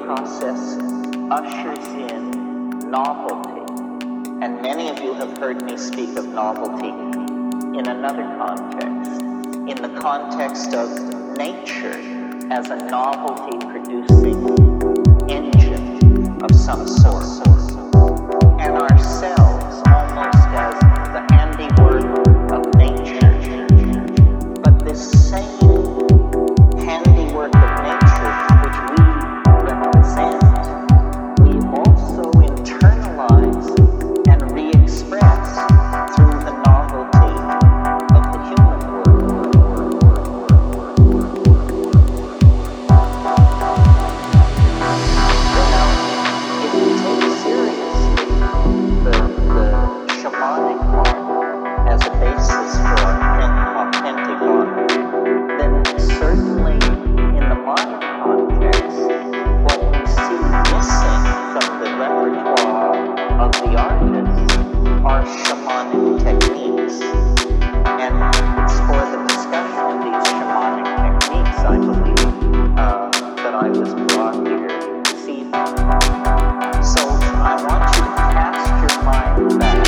process ushers in novelty. And many of you have heard me speak of novelty in another context, in the context of nature as a novelty-producing engine of some sort, and ourselves almost as the handiwork of nature. But this same handiwork of nature which we represent, we also internalize and re-express through the novelty of the human world. Now, if you take seriously the shamanic art as a basis for authentic art, then certainly in the modern context, what we see missing from the repertoire of the artists are shamanic techniques. And it's for the discussion of these shamanic techniques, I believe, that I was brought here this evening. So I want you to cast your mind back.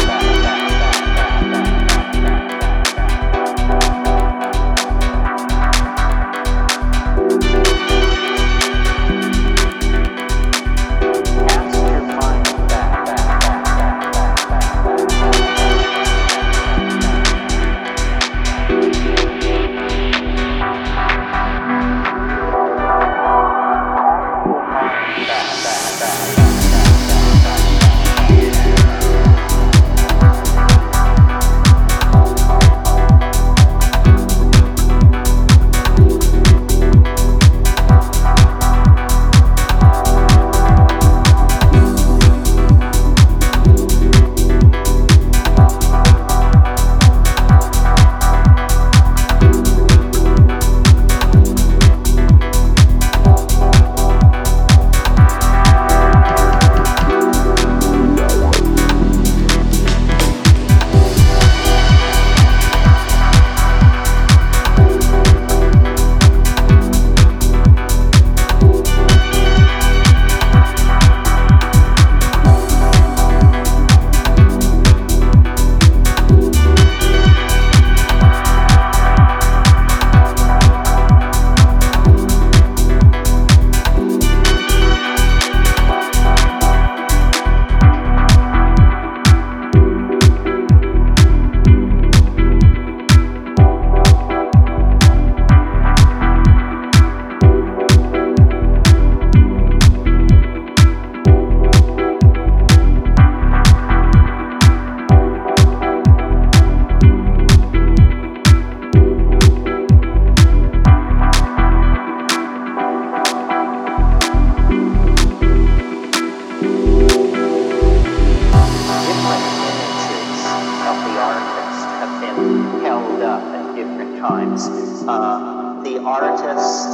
The artist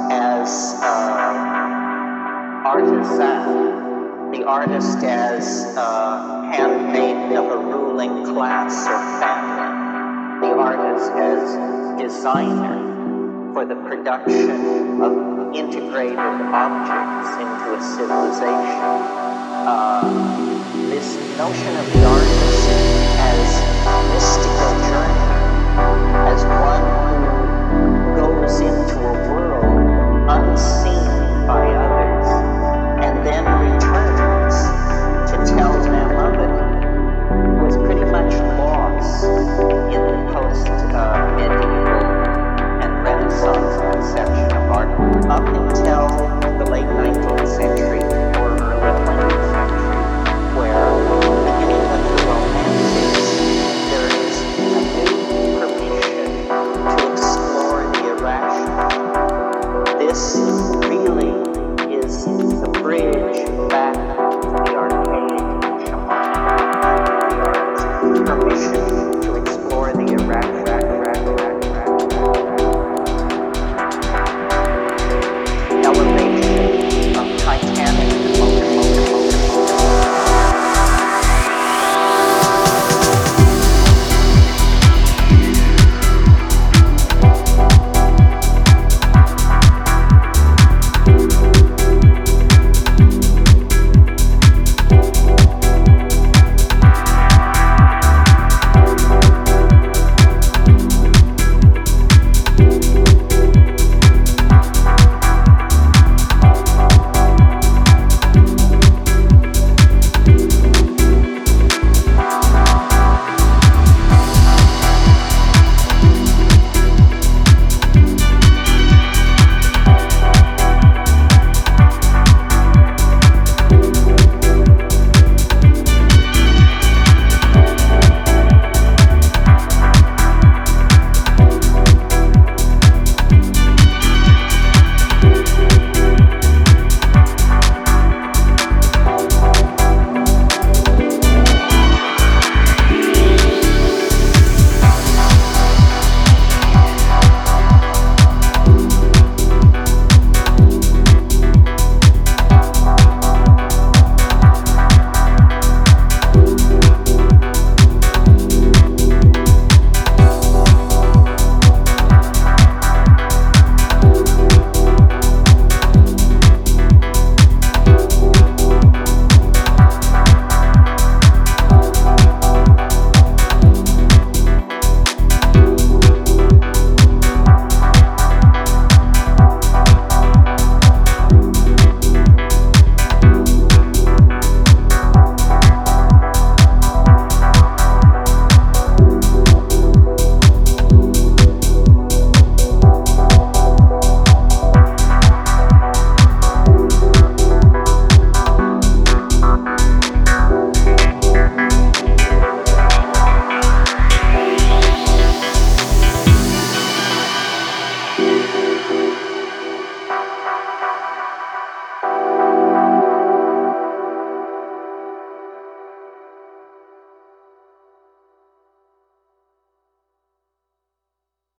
as artisan, the artist as handmaiden of a ruling class or family, the artist as designer for the production of integrated objects into a civilization. This notion of the artist as mystical journey, as one who goes into a world unseen by others and then returns to tell them of it, was pretty much lost in the post-medieval and Renaissance conception of art up until the late 19th century or early 20th century, where beginning with the Romantics, there is a new permission to explore the irrational. This really is the bridge back to the archaic shamanic art, permission to explore the